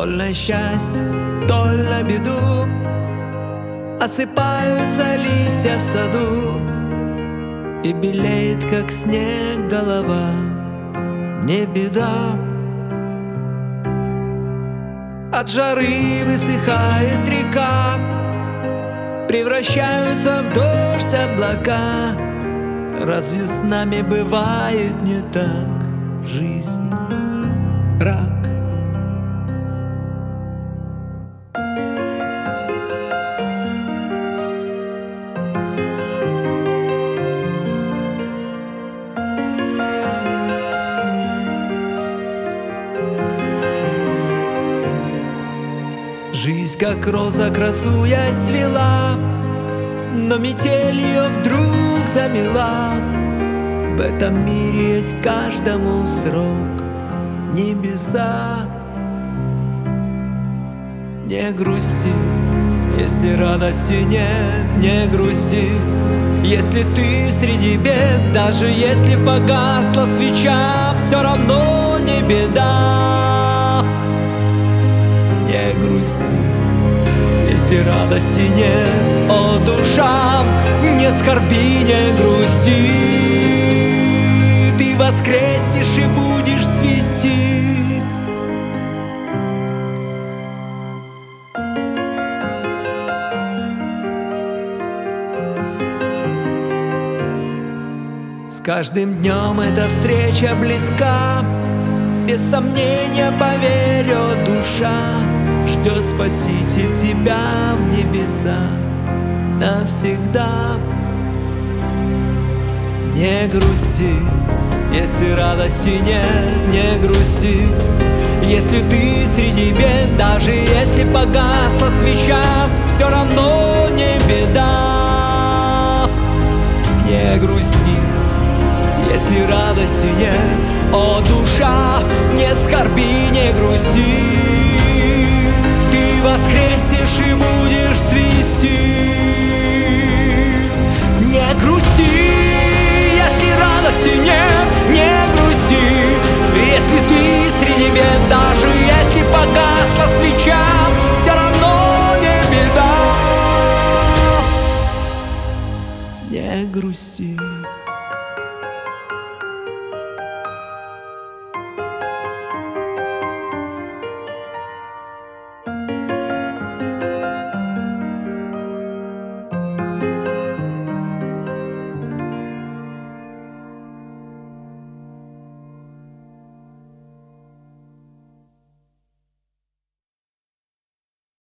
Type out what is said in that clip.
То на счастье, то на беду осыпаются листья в саду, и белеет, как снег, голова. Не беда. От жары высыхает река, превращаются в дождь облака. Разве с нами бывает не так в жизни, рак? Жизнь, как роза, красуясь, цвела, но метель ее вдруг замела. В этом мире есть каждому срок, небеса. Не грусти, если радости нет, не грусти, если ты среди бед. Даже если погасла свеча, все равно не беда. Не грусти, если радости нет, о душа, не скорби, не грусти. Ты воскреснешь и будешь цвести. С каждым днем эта встреча близка, без сомнения, поверь, о душа, ждет Спаситель тебя в небеса навсегда. Не грусти, если радости нет, не грусти, если ты среди бед. Даже если погасла свеча, все равно не беда. Не грусти, если радости нет, о душа, не скорби, не грусти. Ты воскреснешь и будешь цвести. Не грусти, если радости нет, не грусти, если ты среди бед. Даже если погасла свеча, все равно не беда. Не грусти.